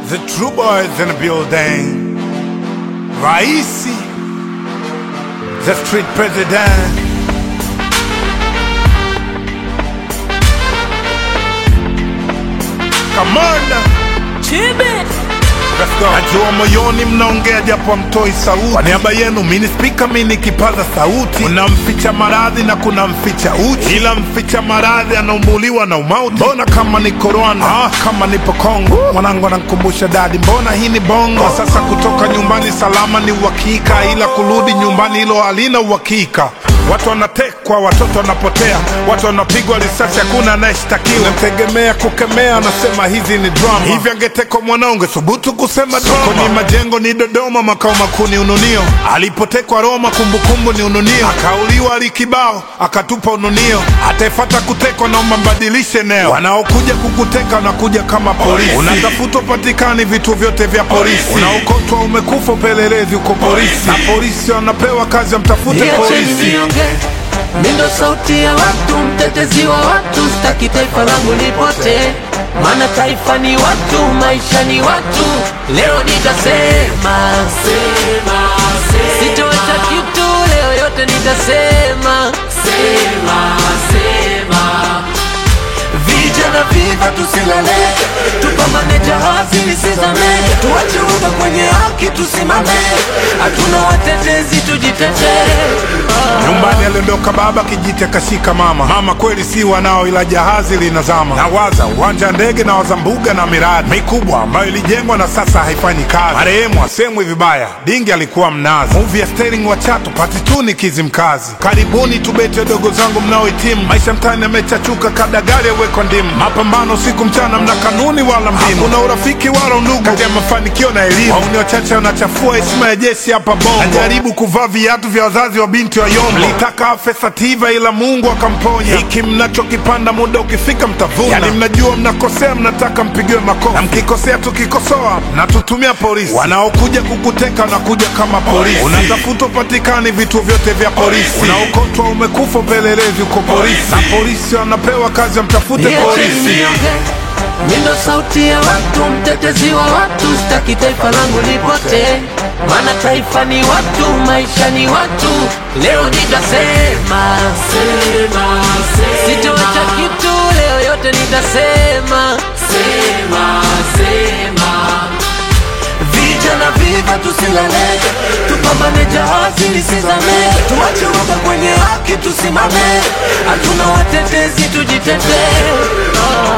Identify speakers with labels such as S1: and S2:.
S1: The true boys in the building. Raisi, the street president. Commander
S2: Chibi.
S1: Let's go. Najua moyoni mnaongea japo mtoi sauti. Kwa niaba yenu mini speaker mini kipaza sauti. Kuna mficha maradhi na kuna mficha uchi. Ila mficha maradhi anaumbuliwa na umauti. Mbona kama niko Rwanda, kama nipo Kongo. Mwanangu ananikumbusha dadi, mbona hii ni bongo. Kwa sasa kutoka nyumbani salama ni uhakika, ila kurudi nyumbani hilo halina uhakika. Watu wanatekwa, watoto wanapotea, watu wanapigwa risasi, hakuna anayeshtakiwa. Namtegemea kukemea, anasema hizi ni drama. Hivi angetekwa mwanangu, thubutu kusema drama. Kwenye majengo ni Dodoma, makao makuu ni Ununio. Alipotekwa Roma, kumbukumbu ni Ununio. Akauliwa Alikibao, akatupa Ununio. Ataifata kutekwa, naomba mbadilishe eneo. Wanaokuja kukuteka wanakuja kama polisi. Unatafuta upatikani vitu vyote vya polisi. Unaokotwa umekufa, upelelezi uko polisi. Na polisi wanapewa kazi ya mtafute polisi.
S2: Mindo sauti ya watu, mtetezi wa watu, sitaki taifa langu lipote. Maana taifa ni watu, maisha ni watu. Leo nitasema, sitoacha kitu, leo yote nitasema. Vijana viva tusilale, tupambane jahazi lisizame. Tuache uga kwenye haki tusimame, hatuna watetezi tujitetee.
S1: Nyumbani aliondoka baba, kijiti kashika mama. Mama kweli si wanao, ila jahazi linazama. Nawaza uwanja ndege, na waza mbuga na miradi mikubwa ambayo ilijengwa na sasa haifanyi kazi. Marehemu asemwi vibaya, dingi alikuwa mnazi. Movie ya Sterling wa Chato, pati tu ni Kizimkazi. Karibuni tubete wadogo zangu mnaohitimu. Maisha mtani yamechachuka, kada gari yawekwa ndimu. Mapambano siku mchana, mna kanuni wala mbinu. Hakuna urafiki wala undugu kati ya mafanikio na elimu. Wauni wachache wanachafua heshima ya jeshi hapa Bongo. Najaribu kuvaa viatu vya wazazi wa binti wa Yombo. Mlitaka afe Sativa ila Mungu akamponya. Hiki mnachokipanda muda ukifika mtavuna. Yani mnajua mnakosea, mnataka mpigiwe makofi. Na mkikosea tukikosoa, na tutumia polisi. Wanaokuja kukuteka wanakuja kama polisi. Unatafuta upatikani vitu vyote vya polisi. Unaokotwa umekufa, upelelezi uko polisi. Na polisi wanapewa kazi ya mtafute polisi.
S2: Mindo sauti ya watu, mtetezi wa watu, sitaki taifa langu lipote. Maana taifa ni watu, maisha ni watu. Leo nitasema, sitoacha kitu, leo yote nitasema. Vijana viva tusilale, tupambane jahazi lisizame. Tuache uga kwenye haki tusimame, hatuna watetezi tujitetee.